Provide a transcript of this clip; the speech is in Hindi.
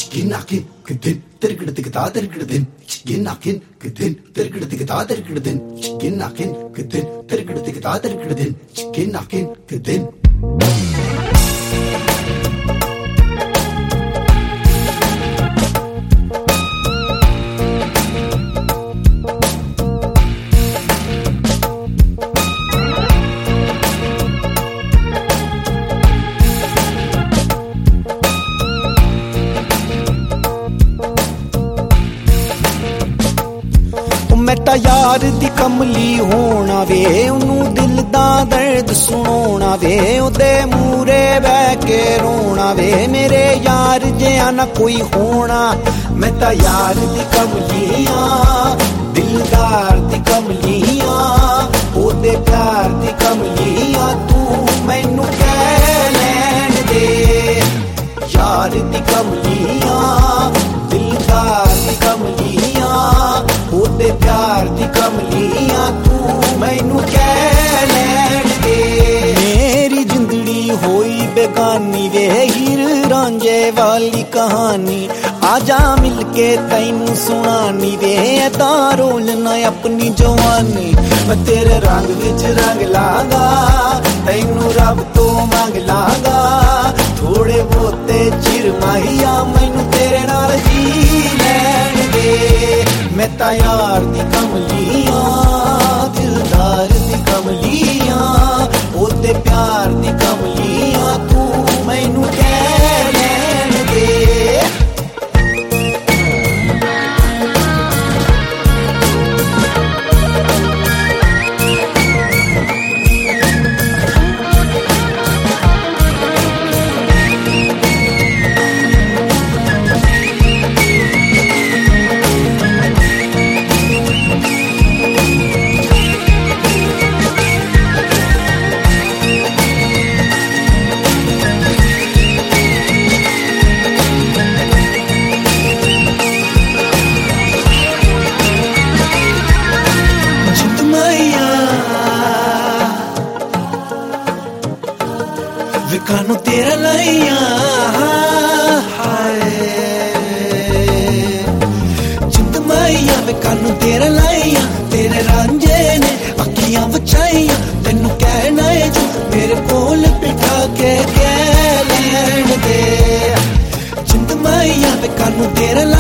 Chikinakin, Kidin, Tirkidikata, Tirkidin, Chikinakin, Kidin, Tirkidikata, Tirkidin, Chikinakin, Kidin, Tirkidikata, Tirkidin, Chikinakin, Kidin. मैं ता यार दी कमली होना वे उन्नू दिल दा दर्द सुनोना वे उदे मूरे बह के रोना वे मेरे यार जिहा ना कोई होना। मैं ता यार दी कमलियां दिलदार दी कमलियां ओदे प्यार दी कमलियां तू मैनू कह लैण दे। यार दी कमलियां दिलदार दी कमलियां ओदे प्यार दी कमलियां तू मैनू कह लैण दे। मेरी जिंदड़ी होई बेगानी वे हीर रांझे वाली कहानी आजा मिलके तैनू सुनानी वे ऐदा रोलना अपनी जवानी। मैं तेरे रंग विच रंग लागा तैनू रब तो मंग लागा थोड़े बहुते चिर माहिया मैनू तेरे नाल जी लैण दे। मैं ता यार दी कमलियां दिलदार दी कमलियां ओदे प्यार दी कमलियां तू मैनू कह लैण दे। कानू तेरा लाइया हाय जिंद माइया वे कानू तेरा लाइया तेरे रांझे ने अखियां बचाइया तेनू कहना है जो मेरे कोल बिठा के कह लैण दे। जिंद माइया वे कानू तेरा